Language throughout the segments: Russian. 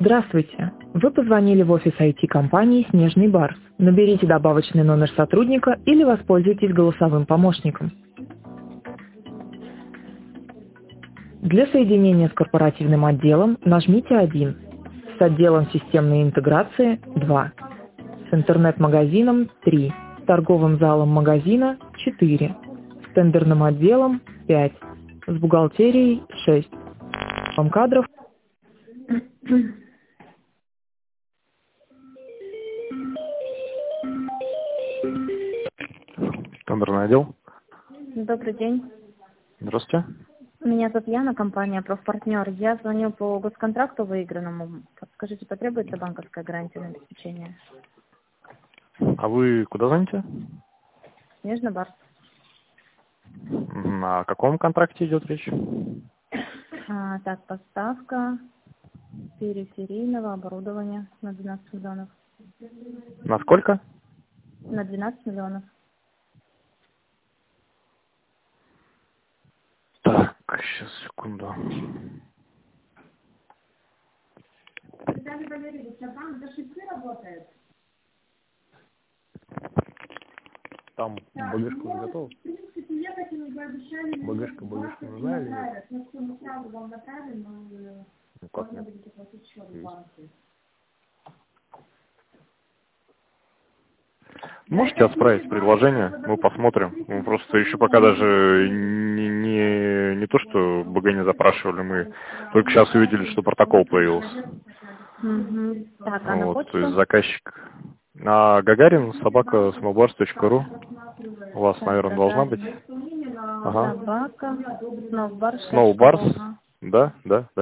Здравствуйте! Вы позвонили в офис IT-компании «Снежный Барс». Наберите добавочный номер сотрудника или воспользуйтесь голосовым помощником. Для соединения с корпоративным отделом нажмите 1, с отделом системной интеграции 2, с интернет-магазином 3, с торговым залом магазина 4, с тендерным отделом 5, с бухгалтерией 6, с кадров. Тендерный отдел. Добрый день. Здравствуйте. Меня зовут Яна, компания «Профпартнер». Я звоню по госконтракту выигранному. Подскажите, потребуется банковская гарантия на обеспечение? А вы куда звоните? Снежный Барс. О каком контракте идет речь? Так, поставка периферийного оборудования на 12 миллионов. На сколько? На 12 миллионов. Так, сейчас, секунду. Виталий Валерьевич, а там за шипы работает? Там багажка уже готова? В принципе, ехать им бы обещали... Багажка нужна или нет? Ну, что мы сразу вам направим, но Как можно нет? будет оплатить счет в банке. Можете отправить предложение, мы посмотрим. Мы просто еще пока даже не то, что БГ не запрашивали, мы только сейчас увидели, что протокол появился. Так, а на Вот, почту? то есть заказчик. А Гагарин, собака, snowbars.ru. У вас, Так, наверное, должна быть. Ага. Собака, Snowbars. Snowbars. Да.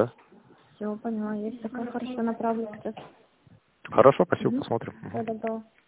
Все, поняла, есть такая, хорошо, направлю сейчас. Хорошо, спасибо, посмотрим. Всего доброго.